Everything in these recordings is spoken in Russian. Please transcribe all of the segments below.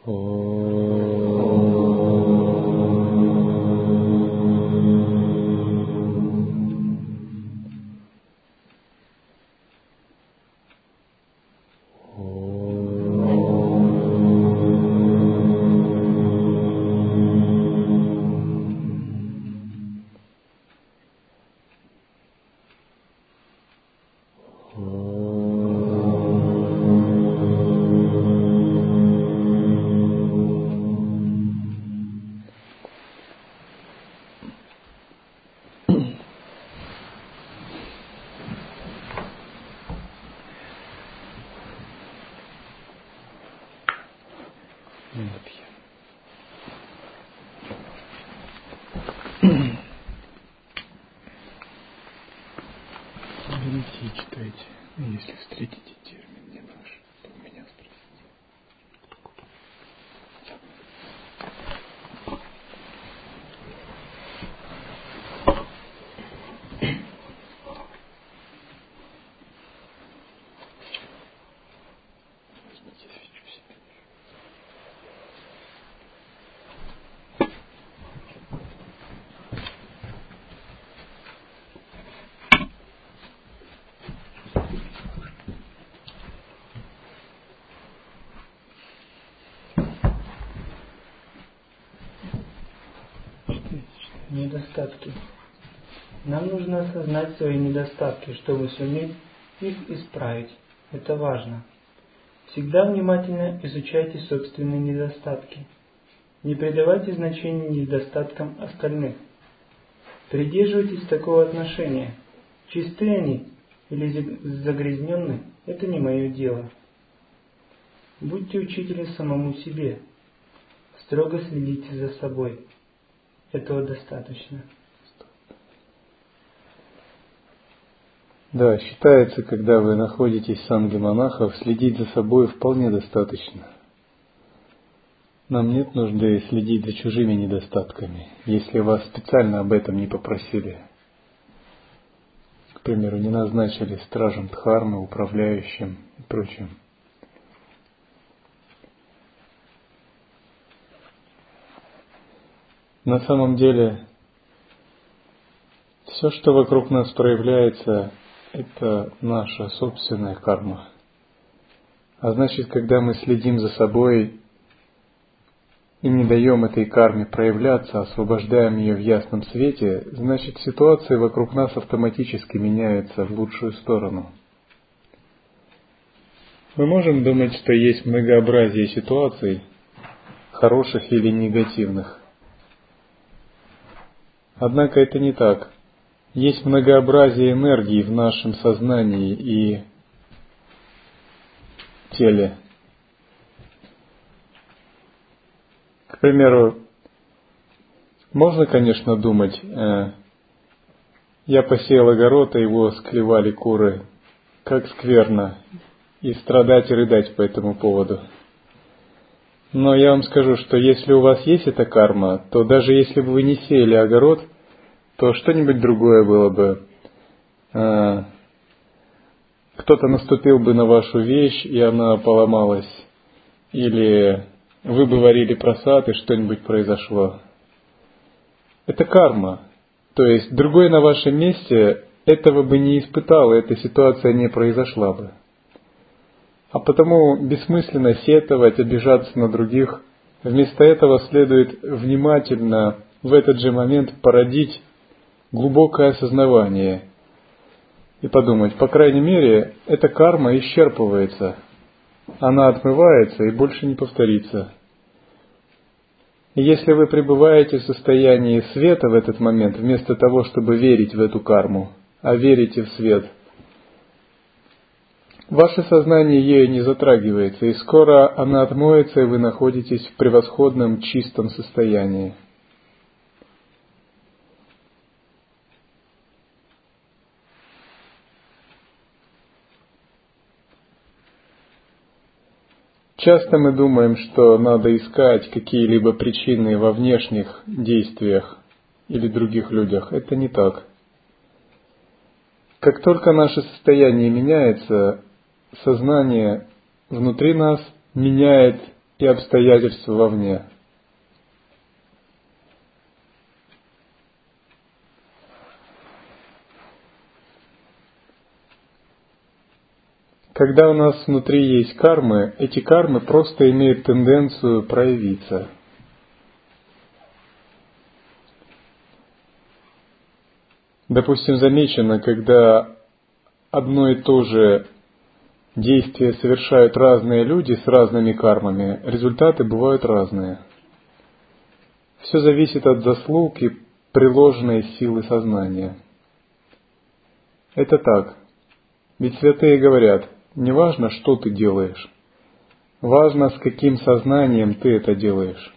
Берите и читайте. Если встретите термин не наш, то у меня спросите. Возьмите свечу себе. Недостатки. Нам нужно осознать свои недостатки, чтобы суметь их исправить. Это важно. Всегда внимательно изучайте собственные недостатки. Не придавайте значения недостаткам остальных. Придерживайтесь такого отношения. Чисты они или загрязненны – это не мое дело. Будьте учителем самому себе. Строго следите за собой. Этого достаточно. Да, считается, когда вы находитесь в санге монахов, следить за собой вполне достаточно. Нам нет нужды следить за чужими недостатками, если вас специально об этом не попросили. К примеру, не назначили стражем дхармы, управляющим и прочим. На самом деле, все, что вокруг нас проявляется, это наша собственная карма. А значит, когда мы следим за собой и не даем этой карме проявляться, освобождаем ее в ясном свете, значит, ситуации вокруг нас автоматически меняются в лучшую сторону. Мы можем думать, что есть многообразие ситуаций, хороших или негативных. Однако это не так. Есть многообразие энергии в нашем сознании и теле. К примеру, можно, конечно, думать, я посеял огород, а его склевали куры, как скверно, и страдать и рыдать по этому поводу. Но я вам скажу, что если у вас есть эта карма, то даже если бы вы не сеяли огород, то что-нибудь другое было бы. Кто-то наступил бы на вашу вещь, и она поломалась. Или вы бы варили просад, и что-нибудь произошло. Это карма. То есть другой на вашем месте этого бы не испытал, и эта ситуация не произошла бы. А потому бессмысленно сетовать, обижаться на других. Вместо этого следует внимательно в этот же момент породить глубокое осознавание и подумать, по крайней мере, эта карма исчерпывается, она отмывается и больше не повторится. И если вы пребываете в состоянии света в этот момент, вместо того, чтобы верить в эту карму, а верите в свет, ваше сознание ею не затрагивается, и скоро она отмоется, и вы находитесь в превосходном чистом состоянии. Часто мы думаем, что надо искать какие-либо причины во внешних действиях или других людях. Это не так. Как только наше состояние меняется, сознание внутри нас меняет и обстоятельства вовне. Когда у нас внутри есть кармы, эти кармы просто имеют тенденцию проявиться. Допустим, замечено, когда одно и то же действие совершают разные люди с разными кармами, результаты бывают разные. Все зависит от заслуг и приложенной силы сознания. Это так. Ведь святые говорят, не важно, что ты делаешь, важно, с каким сознанием ты это делаешь.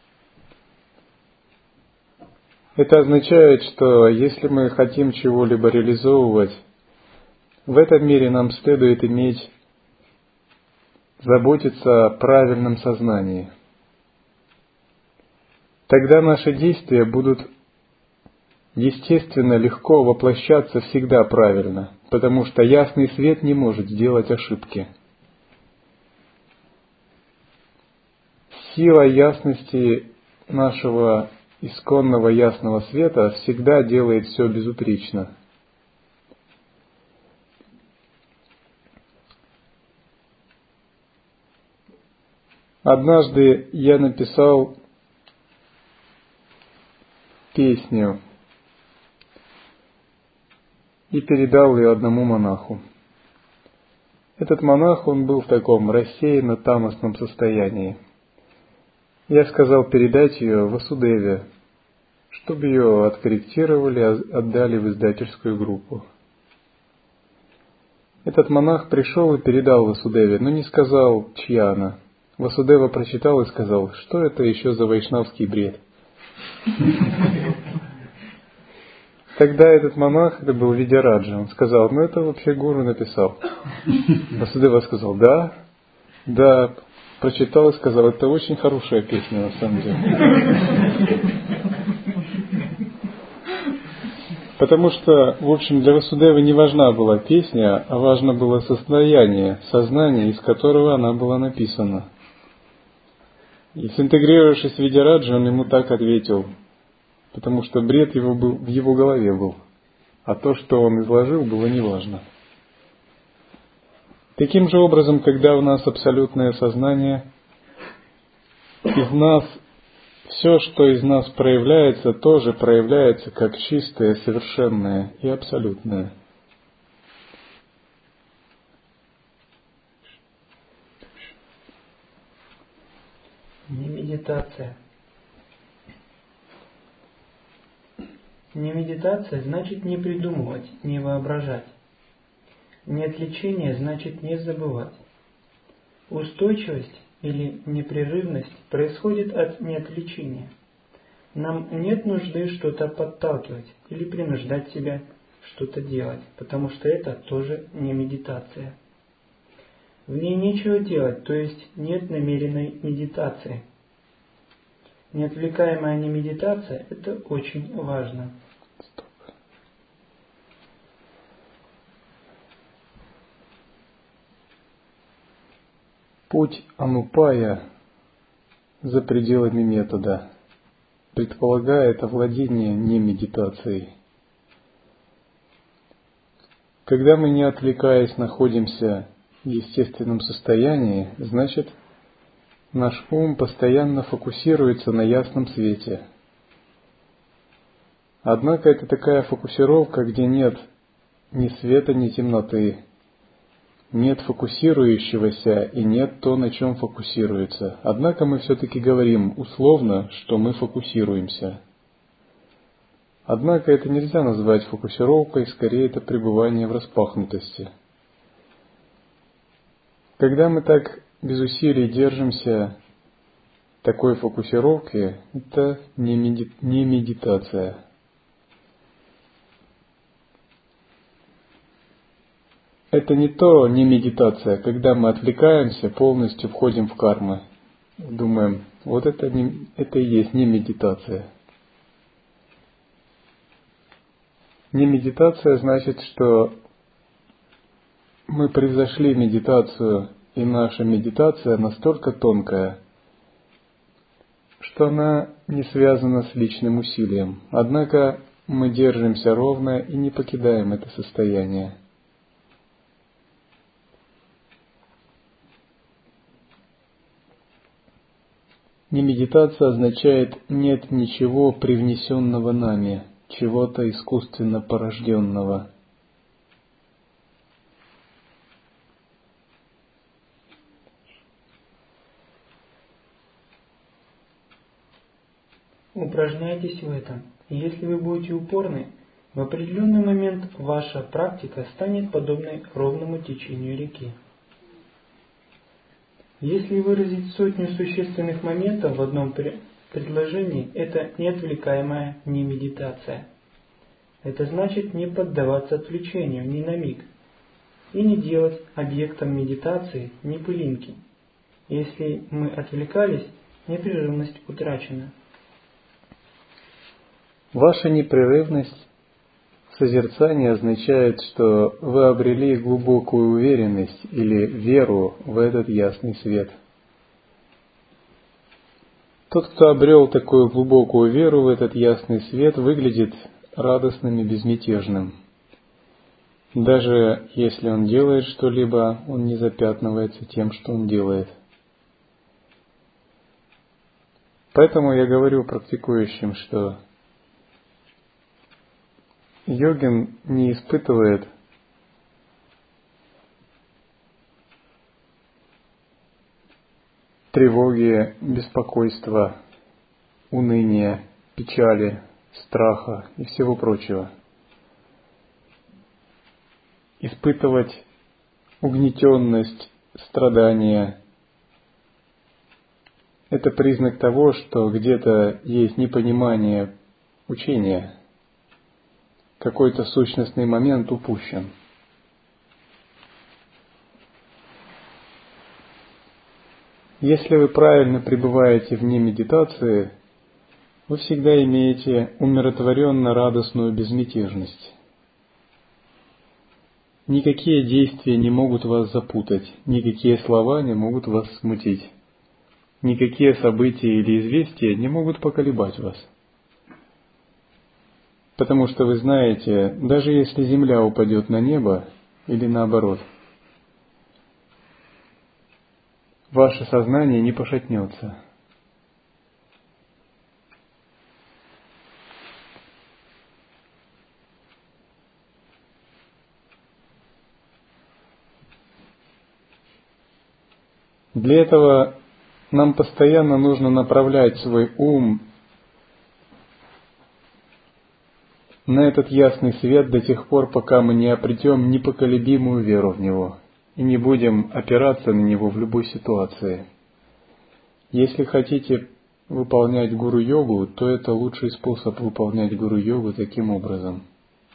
Это означает, что если мы хотим чего-либо реализовывать, в этом мире нам следует заботиться о правильном сознании. Тогда наши действия будут естественно легко воплощаться всегда правильно, потому что ясный свет не может сделать ошибки. Сила ясности нашего исконного ясного света всегда делает все безупречно. Однажды я написал песню и передал ее одному монаху. Этот монах, он был в таком рассеянно-тамошном состоянии. Я сказал передать ее Васудеве, чтобы ее откорректировали, отдали в издательскую группу. Этот монах пришел и передал Васудеве, но не сказал, чья она. Васудева прочитал и сказал, что это еще за вайшнавский бред. Тогда этот монах, это был Видяраджа, он сказал, это вообще гуру написал. Васудева сказал, да, прочитал и сказал, это очень хорошая песня на самом деле. Потому что, в общем, для Васудевы не важна была песня, а важно было сознание, из которого она была написана. И синтегрировавшись в Видяраджа, он ему так ответил, потому что бред его был в его голове был, а то, что он изложил, было неважно. Таким же образом, когда у нас абсолютное сознание, из нас, все, что из нас проявляется, тоже проявляется как чистое, совершенное и абсолютное. Не медитация. Не медитация значит не придумывать, не воображать. Не отвлечение значит не забывать. Устойчивость или непрерывность происходит от неотвлечения. Нам нет нужды что-то подталкивать или принуждать себя что-то делать, потому что это тоже не медитация. В ней нечего делать, то есть нет намеренной медитации. Неотвлекаемая немедитация – это очень важно. Путь Анупая за пределами метода предполагает овладение не медитацией. Когда мы, не отвлекаясь, находимся в естественном состоянии, значит, наш ум постоянно фокусируется на ясном свете. Однако это такая фокусировка, где нет ни света, ни темноты, нет фокусирующегося и нет то, на чем фокусируется. Однако мы все-таки говорим условно, что мы фокусируемся. Однако это нельзя назвать фокусировкой, скорее это пребывание в распахнутости. Когда мы так без усилий держимся такой фокусировки, это не медитация. Это не то, не медитация, когда мы отвлекаемся, полностью входим в кармы. Думаем, вот это и есть не медитация. Не медитация значит, что мы превзошли медитацию, и наша медитация настолько тонкая, что она не связана с личным усилием. Однако мы держимся ровно и не покидаем это состояние. Немедитация означает «нет ничего привнесенного нами», чего-то искусственно порожденного. Упражняйтесь в этом. Если вы будете упорны, в определенный момент ваша практика станет подобной ровному течению реки. Если выразить сотню существенных моментов в одном предложении, это неотвлекаемая немедитация. Это значит не поддаваться отвлечению ни на миг и не делать объектом медитации ни пылинки. Если мы отвлекались, непрерывность утрачена. Ваша непрерывность в созерцании означает, что вы обрели глубокую уверенность или веру в этот ясный свет. Тот, кто обрел такую глубокую веру в этот ясный свет, выглядит радостным и безмятежным. Даже если он делает что-либо, он не запятнывается тем, что он делает. Поэтому я говорю практикующим, что йогин не испытывает тревоги, беспокойства, уныния, печали, страха и всего прочего. Испытывать угнетенность, страдания – это признак того, что где-то есть непонимание учения, какой-то сущностный момент упущен. Если вы правильно пребываете вне медитации, вы всегда имеете умиротворенно-радостную безмятежность. Никакие действия не могут вас запутать, никакие слова не могут вас смутить, никакие события или известия не могут поколебать вас. Потому что вы знаете, даже если земля упадет на небо или наоборот, ваше сознание не пошатнется. Для этого нам постоянно нужно направлять свой ум на этот ясный свет до тех пор, пока мы не обретем непоколебимую веру в него и не будем опираться на него в любой ситуации. Если хотите выполнять гуру-йогу, то это лучший способ выполнять гуру-йогу таким образом.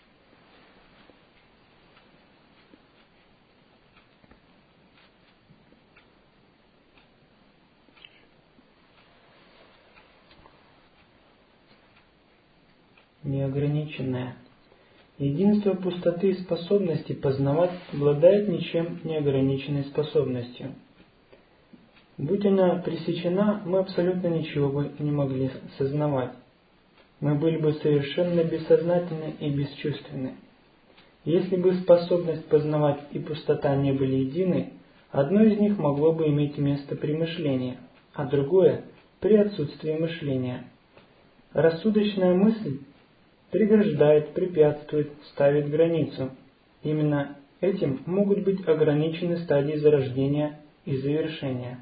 Неограниченное. Единство пустоты и способности познавать обладает ничем неограниченной способностью. Будь она пресечена, мы абсолютно ничего бы не могли сознавать. Мы были бы совершенно бессознательны и бесчувственны. Если бы способность познавать и пустота не были едины, одно из них могло бы иметь место при мышлении, а другое – при отсутствии мышления. Рассудочная мысль преграждает, препятствует, ставит границу. Именно этим могут быть ограничены стадии зарождения и завершения.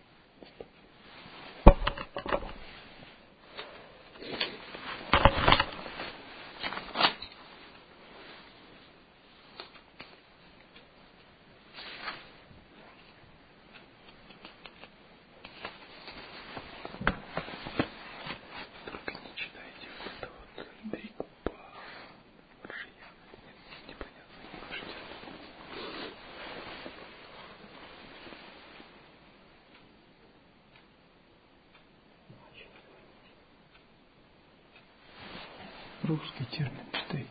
Русский термин читайте.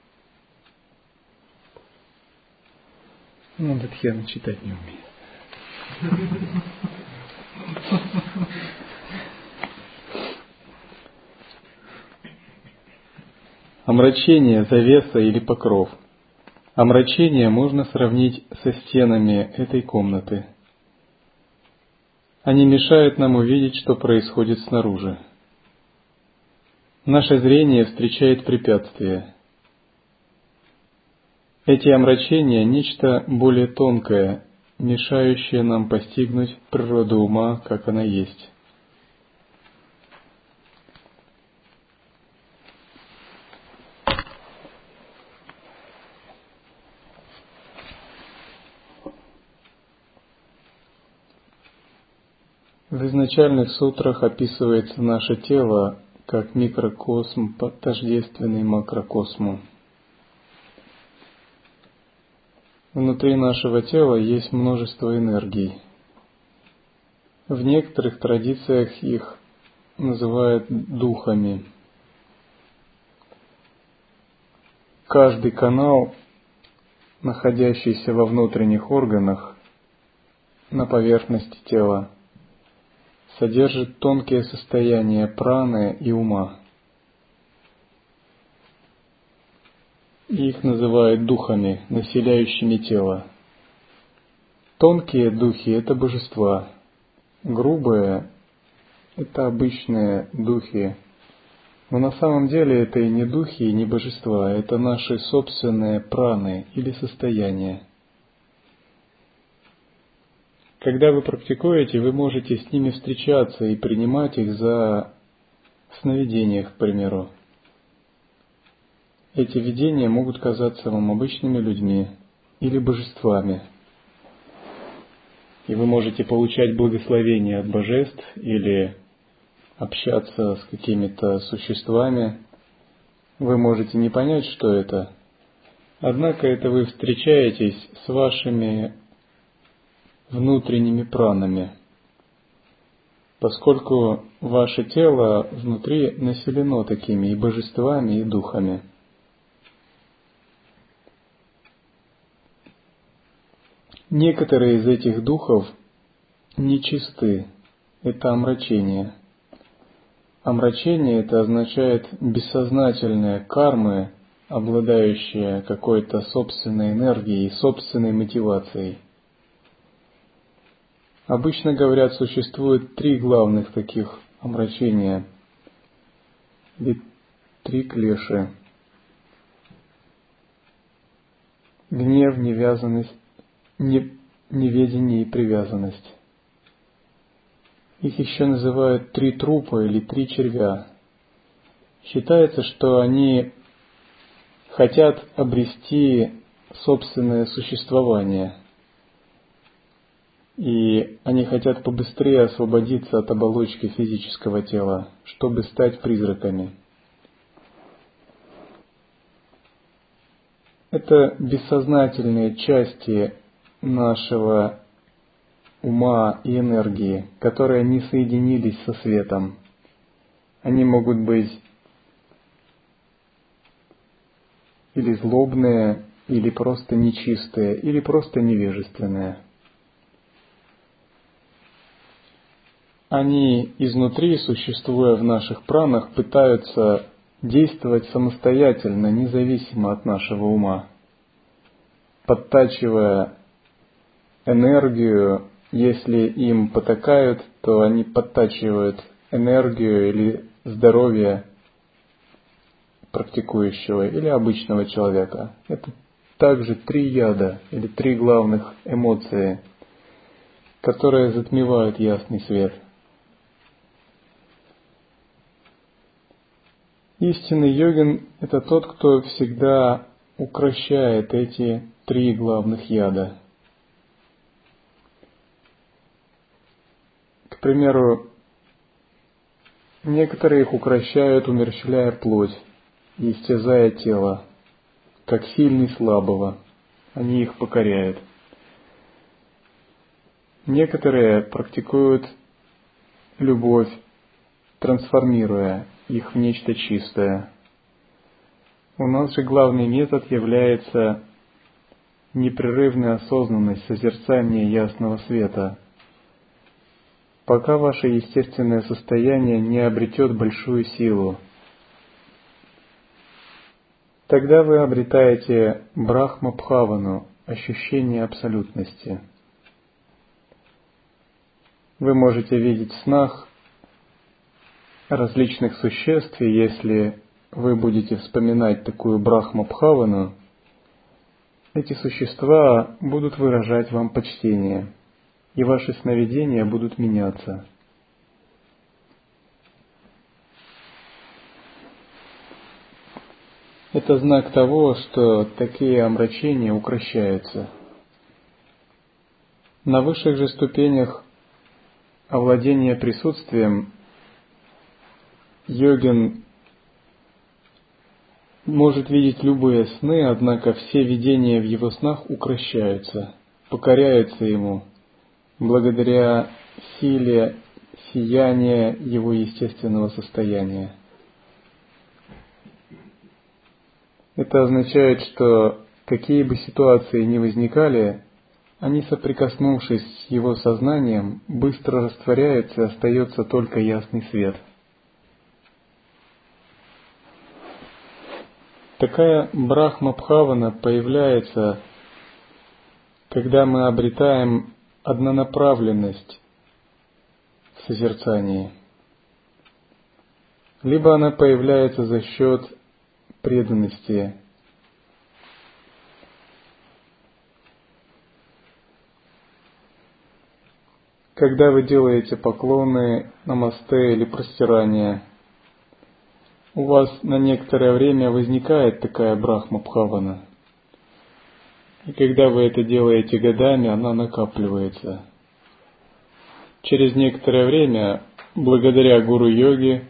Ну, Датхьяна читать не умеет. Омрачение, завеса или покров. Омрачение можно сравнить со стенами этой комнаты. Они мешают нам увидеть, что происходит снаружи. Наше зрение встречает препятствия. Эти омрачения – нечто более тонкое, мешающее нам постигнуть природу ума, как она есть. В изначальных сутрах описывается наше тело как микрокосм, тождественный макрокосму. Внутри нашего тела есть множество энергий. В некоторых традициях их называют духами. Каждый канал, находящийся во внутренних органах, на поверхности тела, содержит тонкие состояния праны и ума. Их называют духами, населяющими тело. Тонкие духи – это божества. Грубые – это обычные духи. Но на самом деле это и не духи, и не божества, это наши собственные праны или состояния. Когда вы практикуете, вы можете с ними встречаться и принимать их за сновидения, к примеру. Эти видения могут казаться вам обычными людьми или божествами. И вы можете получать благословение от божеств или общаться с какими-то существами. Вы можете не понять, что это. Однако это вы встречаетесь с вашими внутренними пранами, поскольку ваше тело внутри населено такими и божествами, и духами. Некоторые из этих духов нечисты, это омрачение. Омрачение это означает бессознательные кармы, обладающие какой-то собственной энергией и собственной мотивацией. Обычно говорят, существует 3 главных таких омрачения, или 3 клеши. Гнев, неведение и привязанность. Их еще называют 3 трупа или 3 червя. Считается, что они хотят обрести собственное существование. И они хотят побыстрее освободиться от оболочки физического тела, чтобы стать призраками. Это бессознательные части нашего ума и энергии, которые не соединились со светом. Они могут быть или злобные, или просто нечистые, или просто невежественные. Они изнутри, существуя в наших пранах, пытаются действовать самостоятельно, независимо от нашего ума, подтачивая энергию. Если им потакают, то они подтачивают энергию или здоровье практикующего или обычного человека. Это также 3 яда или 3 главных эмоции, которые затмевают ясный свет. Истинный йогин – это тот, кто всегда укрощает эти 3 главных яда. К примеру, некоторые их укрощают, умерщвляя плоть и истязая тело, как сильный слабого. Они их покоряют. Некоторые практикуют любовь, трансформируя их в нечто чистое. У нас же главный метод является непрерывная осознанность созерцания ясного света, пока ваше естественное состояние не обретет большую силу. Тогда вы обретаете Брахма-бхавану, ощущение абсолютности. Вы можете видеть в снах различных существ, и если вы будете вспоминать такую Брахма-бхавану, эти существа будут выражать вам почтение, и ваши сновидения будут меняться. Это знак того, что такие омрачения укрощаются. На высших же ступенях овладения присутствием йогин может видеть любые сны, однако все видения в его снах укрощаются, покоряются ему, благодаря силе сияния его естественного состояния. Это означает, что какие бы ситуации ни возникали, они, соприкоснувшись с его сознанием, быстро растворяются и остается только ясный свет. Такая Брахма-бхавана появляется, когда мы обретаем однонаправленность в созерцании. Либо она появляется за счет преданности. Когда вы делаете поклоны, намасте или простирание, у вас на некоторое время возникает такая Брахма-бхавана. И когда вы это делаете годами, она накапливается. Через некоторое время, благодаря гуру-йоге,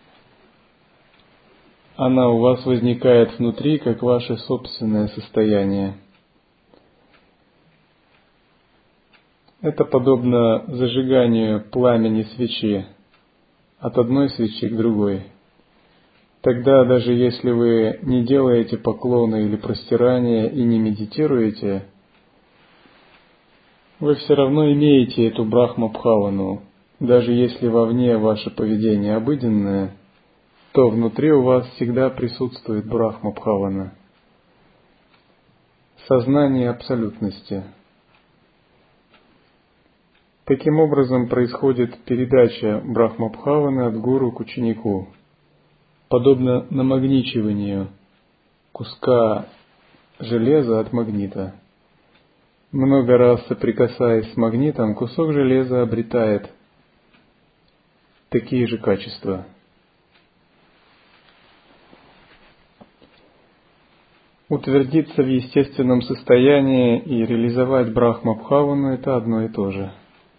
она у вас возникает внутри, как ваше собственное состояние. Это подобно зажиганию пламени свечи от одной свечи к другой. Тогда, даже если вы не делаете поклоны или простирания и не медитируете, вы все равно имеете эту Брахма-бхавану. Даже если вовне ваше поведение обыденное, то внутри у вас всегда присутствует Брахма-бхавана. Сознание абсолютности. Таким образом происходит передача Брахма-бхаваны от гуру к ученику, подобно намагничиванию куска железа от магнита. Много раз соприкасаясь с магнитом, кусок железа обретает такие же качества. Утвердиться в естественном состоянии и реализовать Брахма-бхавану – это одно и то же.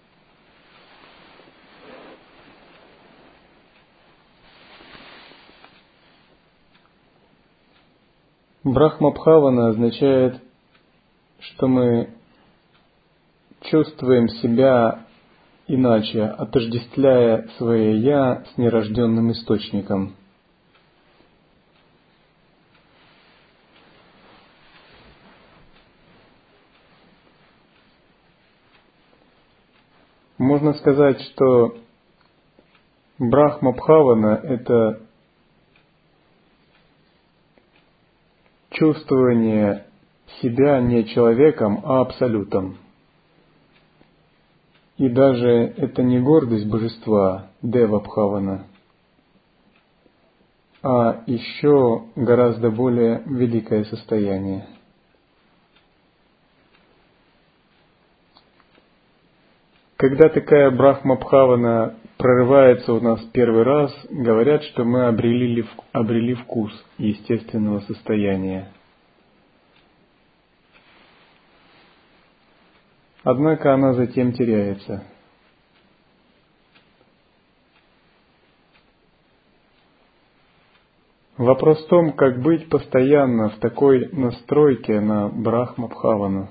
Брахма-бхавана означает, что мы чувствуем себя иначе, отождествляя свое «я» с нерожденным источником. Можно сказать, что Брахма-бхавана – это чувствование себя не человеком, а абсолютом. И даже это не гордость божества, Дева-бхавана, а еще гораздо более великое состояние. Когда такая Брахма-бхавана прорывается у нас первый раз, говорят, что мы обрели вкус естественного состояния. Однако она затем теряется. Вопрос в том, как быть постоянно в такой настройке на Брахма-бхавану.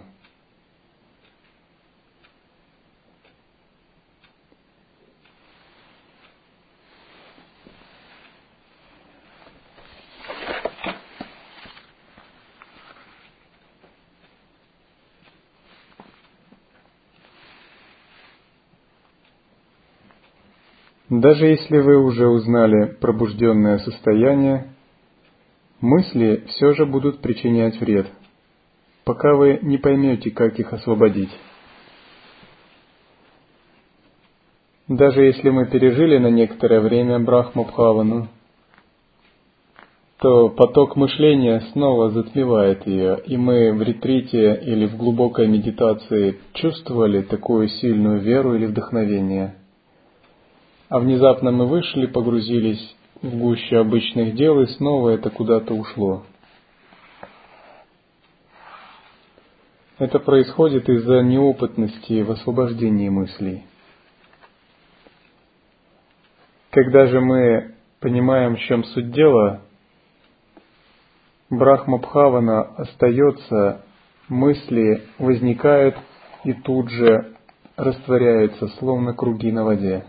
Даже если вы уже узнали пробужденное состояние, мысли все же будут причинять вред, пока вы не поймете, как их освободить. Даже если мы пережили на некоторое время Брахма-бхавану, то поток мышления снова затмевает ее, и мы в ретрите или в глубокой медитации чувствовали такую сильную веру или вдохновение. А внезапно мы вышли, погрузились в гущу обычных дел, и снова это куда-то ушло. Это происходит из-за неопытности в освобождении мыслей. Когда же мы понимаем, в чем суть дела, Брахма-бхавана остается, мысли возникают и тут же растворяются, словно круги на воде.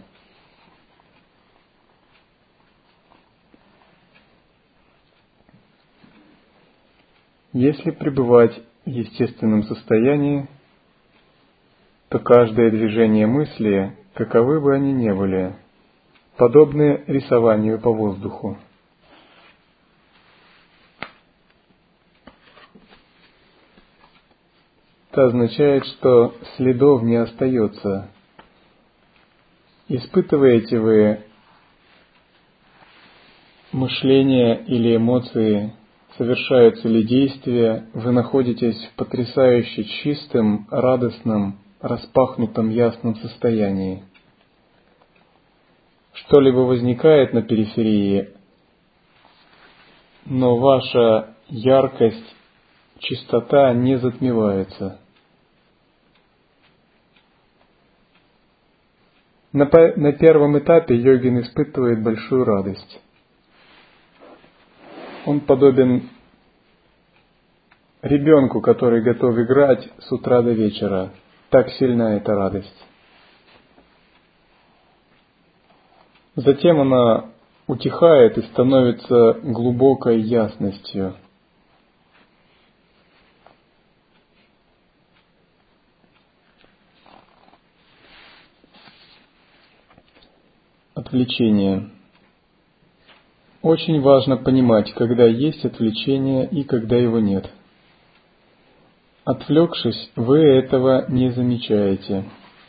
Если пребывать в естественном состоянии, то каждое движение мысли, каковы бы они ни были, подобны рисованию по воздуху. Это означает, что следов не остается. Испытываете вы мышление или эмоции, совершаются ли действия, вы находитесь в потрясающе чистом, радостном, распахнутом, ясном состоянии. Что-либо возникает на периферии, но ваша яркость, чистота не затмевается. На первом этапе йогин испытывает большую радость. Он подобен ребенку, который готов играть с утра до вечера. Так сильна эта радость. Затем она утихает и становится глубокой ясностью. Отвлечение. Очень важно понимать, когда есть отвлечение и когда его нет. Отвлекшись, вы этого не замечаете.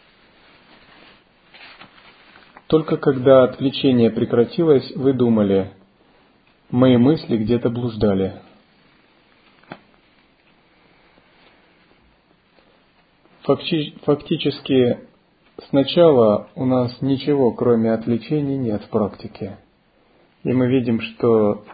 Только когда отвлечение прекратилось, вы думали, мои мысли где-то блуждали. Фактически, сначала у нас ничего, кроме отвлечений, нет в практике. И мы видим, что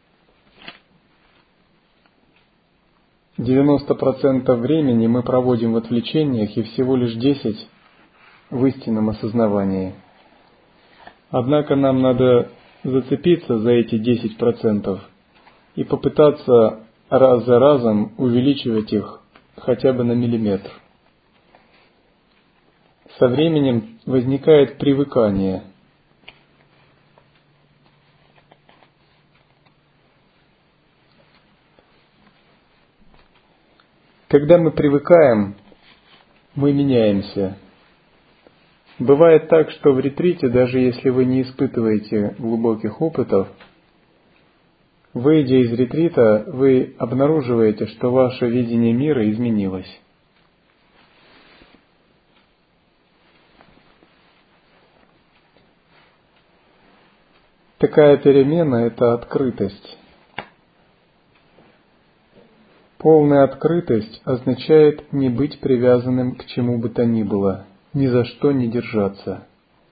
90% времени мы проводим в отвлечениях и всего лишь 10% в истинном осознавании. Однако нам надо зацепиться за эти 10% и попытаться раз за разом увеличивать их хотя бы на миллиметр. Со временем возникает привыкание. Когда мы привыкаем, мы меняемся. Бывает так, что в ретрите, даже если вы не испытываете глубоких опытов, выйдя из ретрита, вы обнаруживаете, что ваше видение мира изменилось. Такая перемена – это открытость. Полная открытость означает не быть привязанным к чему бы то ни было, ни за что не держаться.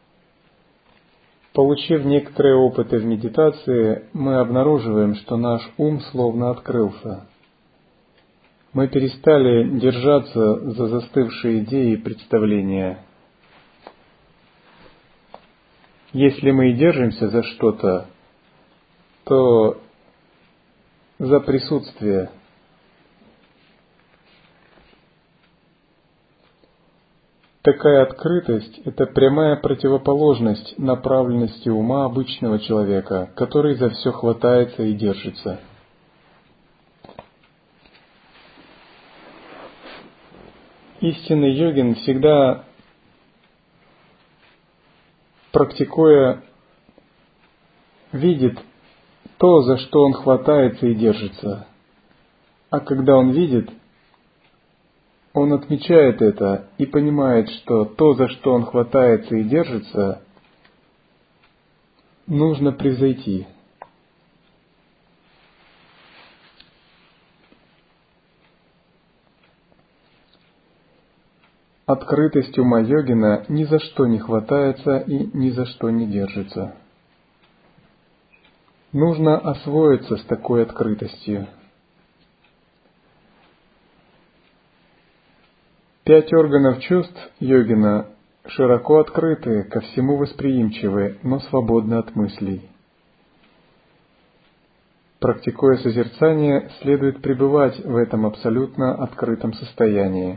Получив некоторые опыты в медитации, мы обнаруживаем, что наш ум словно открылся. Мы перестали держаться за застывшие идеи и представления. Если мы и держимся за что-то, то за присутствие. Такая открытость – это прямая противоположность направленности ума обычного человека, который за все хватается и держится. Истинный йогин всегда практикуя, видит то, за что он хватается и держится. А когда он видит, он отмечает это и понимает, что то, за что он хватается и держится, нужно превзойти. Открытость ума йогина ни за что не хватается и ни за что не держится. Нужно освоиться с такой открытостью. 5 органов чувств йогина широко открыты, ко всему восприимчивы, но свободны от мыслей. Практикуя созерцание, следует пребывать в этом абсолютно открытом состоянии.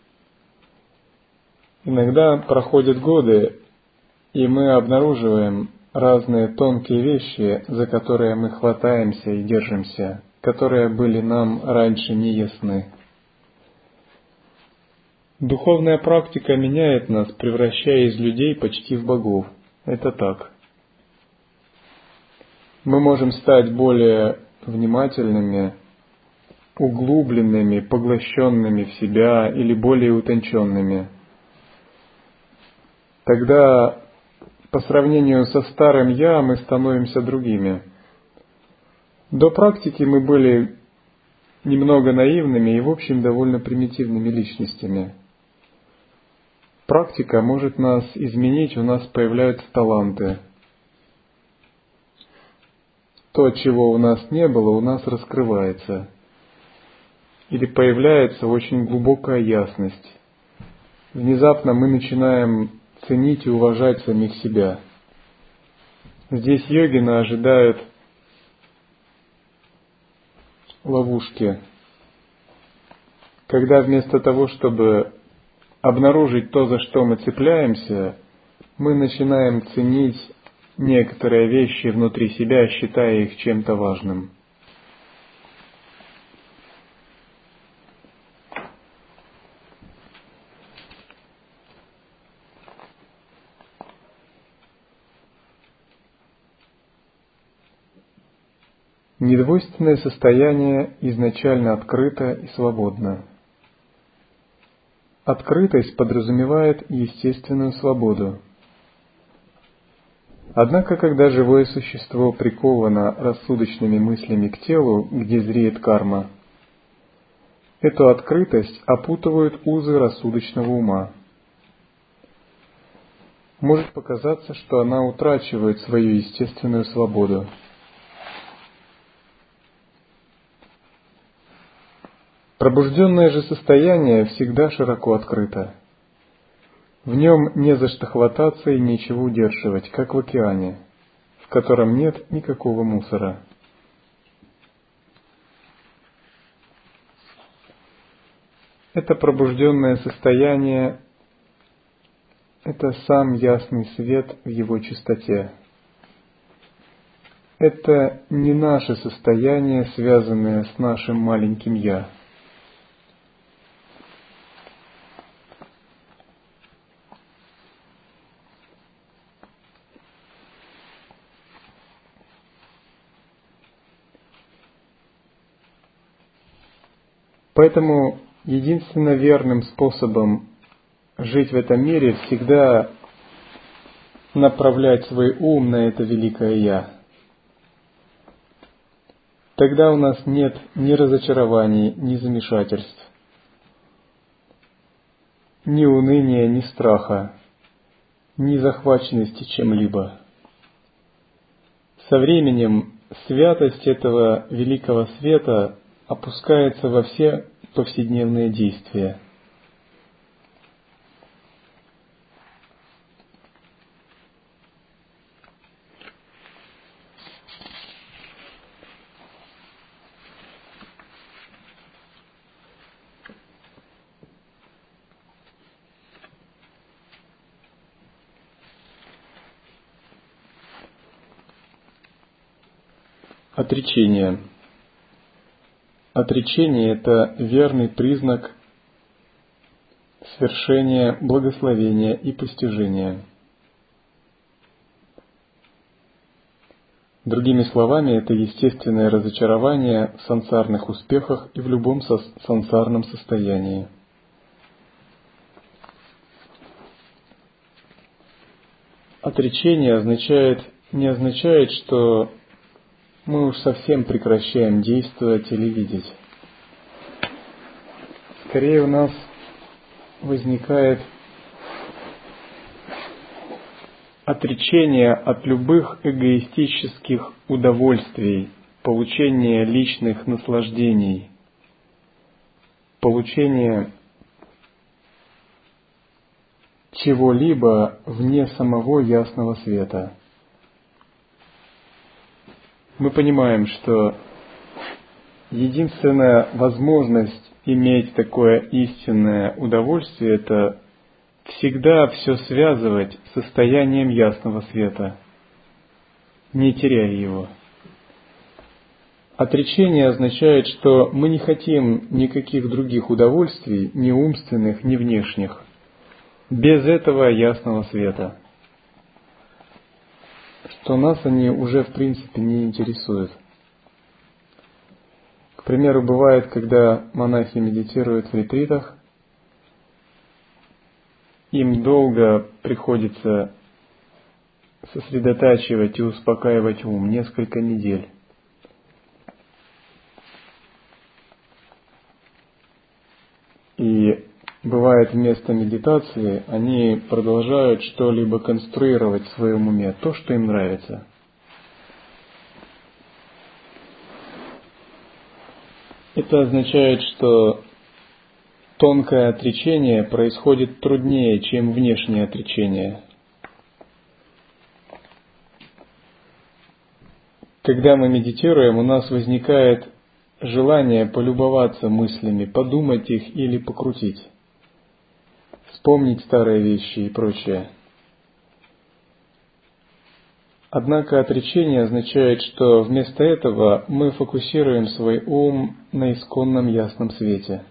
Иногда проходят годы, и мы обнаруживаем разные тонкие вещи, за которые мы хватаемся и держимся, которые были нам раньше неясны. Духовная практика меняет нас, превращая из людей почти в богов. Это так. Мы можем стать более внимательными, углубленными, поглощенными в себя или более утонченными. Тогда по сравнению со старым «я» мы становимся другими. До практики мы были немного наивными и, в общем, довольно примитивными личностями. Практика может нас изменить, у нас появляются таланты. То, чего у нас не было, у нас раскрывается. Или появляется очень глубокая ясность. Внезапно мы начинаем ценить и уважать самих себя. Здесь йогина ожидают ловушки, когда вместо того, чтобы обнаружить то, за что мы цепляемся, мы начинаем ценить некоторые вещи внутри себя, считая их чем-то важным. Недвойственное состояние изначально открыто и свободно. Открытость подразумевает естественную свободу. Однако, когда живое существо приковано рассудочными мыслями к телу, где зреет карма, эту открытость опутывают узы рассудочного ума. Может показаться, что она утрачивает свою естественную свободу. Пробужденное же состояние всегда широко открыто. В нем не за что хвататься и нечего удерживать, как в океане, в котором нет никакого мусора. Это пробужденное состояние – это сам ясный свет в его чистоте. Это не наше состояние, связанное с нашим маленьким «я». Поэтому единственно верным способом жить в этом мире всегда направлять свой ум на это великое «Я». Тогда у нас нет ни разочарований, ни замешательств, ни уныния, ни страха, ни захваченности чем-либо. Со временем святость этого великого света опускается во все повседневные действия. Отречение. Отречение – это верный признак свершения, благословения и постижения. Другими словами, это естественное разочарование в сансарных успехах и в любом сансарном состоянии. Отречение не означает, что мы уж совсем прекращаем действовать или видеть. Скорее у нас возникает отречение от любых эгоистических удовольствий, получения личных наслаждений, получения чего-либо вне самого ясного света. Мы понимаем, что единственная возможность иметь такое истинное удовольствие – это всегда все связывать с состоянием ясного света, не теряя его. Отречение означает, что мы не хотим никаких других удовольствий, ни умственных, ни внешних, без этого ясного света, что нас они уже в принципе не интересуют. К примеру, бывает, когда монахи медитируют в ретритах, им долго приходится сосредотачивать и успокаивать ум, несколько недель. И бывает, вместо медитации они продолжают что-либо конструировать в своем уме, то, что им нравится. Это означает, что тонкое отречение происходит труднее, чем внешнее отречение. Когда мы медитируем, у нас возникает желание полюбоваться мыслями, подумать их или покрутить, вспомнить старые вещи и прочее. Однако отречение означает, что вместо этого мы фокусируем свой ум на исконном ясном свете.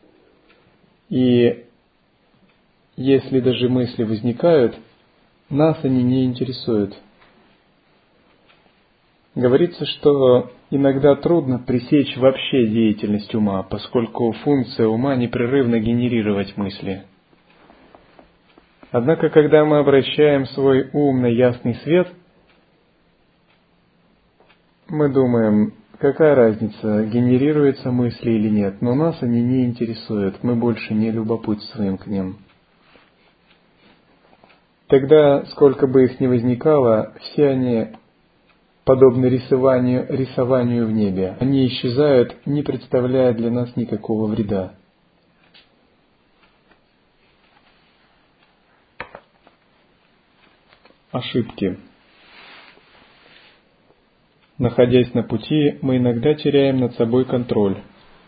И если даже мысли возникают, нас они не интересуют. Говорится, что иногда трудно пресечь вообще деятельность ума, поскольку функция ума непрерывно генерировать мысли. Однако, когда мы обращаем свой ум на ясный свет, мы думаем, какая разница, генерируются мысли или нет, но нас они не интересуют, мы больше не любопытствуем к ним. Тогда, сколько бы их ни возникало, все они подобны рисованию в небе. Они исчезают, не представляя для нас никакого вреда. Ошибки. Находясь на пути, мы иногда теряем над собой контроль,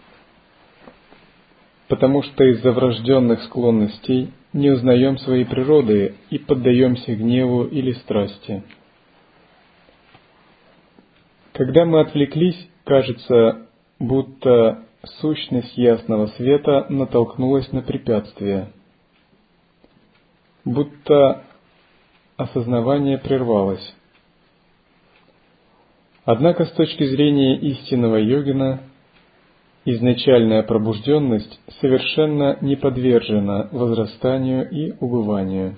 потому что из-за врожденных склонностей не узнаем своей природы и поддаемся гневу или страсти. Когда мы отвлеклись, кажется, будто сущность ясного света натолкнулась на препятствие, будто осознавание прервалось. Однако с точки зрения истинного йогина, изначальная пробужденность совершенно не подвержена возрастанию и убыванию.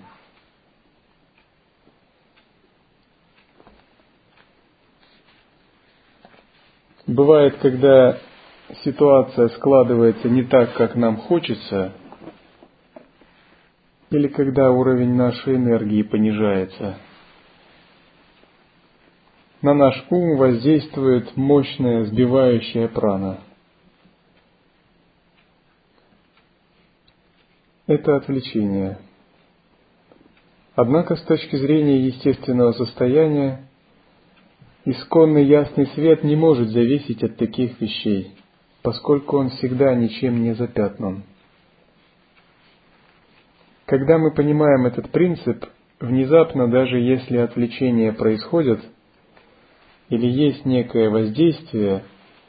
Бывает, когда ситуация складывается не так, как нам хочется, или когда уровень нашей энергии понижается, на наш ум воздействует мощная сбивающая прана. Это отвлечение. Однако с точки зрения естественного состояния, исконный ясный свет не может зависеть от таких вещей, поскольку он всегда ничем не запятнан. Когда мы понимаем этот принцип, внезапно, даже если отвлечения происходят, или есть некое воздействие,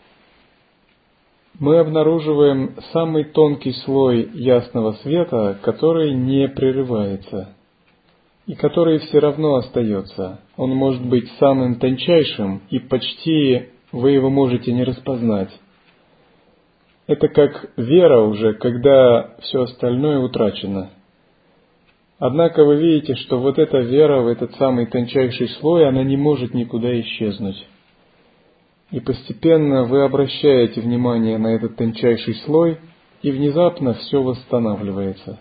мы обнаруживаем самый тонкий слой ясного света, который не прерывается. и который все равно остается. Он может быть самым тончайшим, и почти вы его можете не распознать. Это как вера уже, когда все остальное утрачено. Однако вы видите, что вот эта вера в этот самый тончайший слой, она не может никуда исчезнуть. И постепенно вы обращаете внимание на этот тончайший слой, и внезапно все восстанавливается.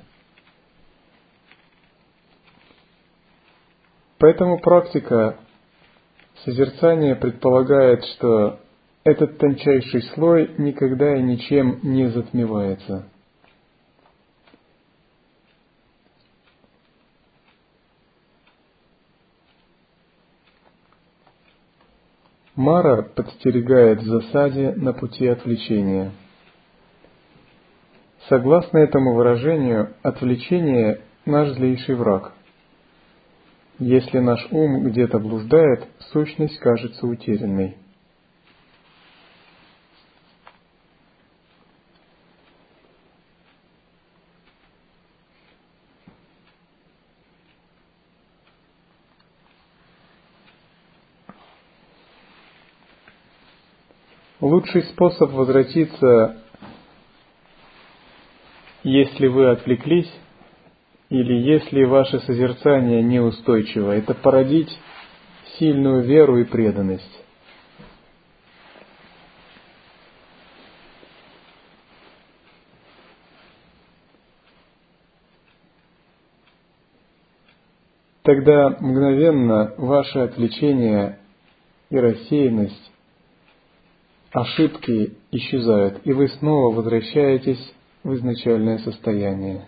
Поэтому практика созерцания предполагает, что этот тончайший слой никогда и ничем не затмевается. Мара подстерегает в засаде на пути отвлечения. Согласно этому выражению, отвлечение – наш злейший враг. Если наш ум где-то блуждает, сущность кажется утерянной. Лучший способ возвратиться, если вы отвлеклись, или если ваше созерцание неустойчиво, это породить сильную веру и преданность. Тогда мгновенно ваше отвлечение и рассеянность, ошибки исчезают, и вы снова возвращаетесь в изначальное состояние.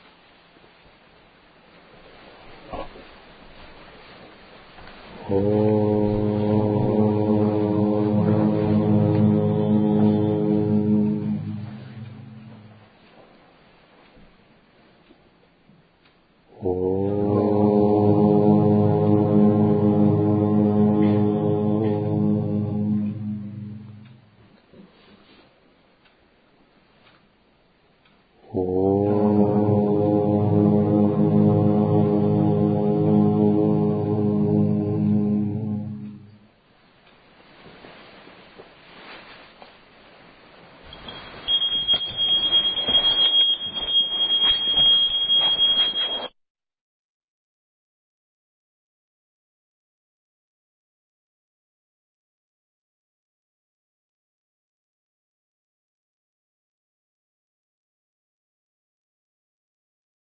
О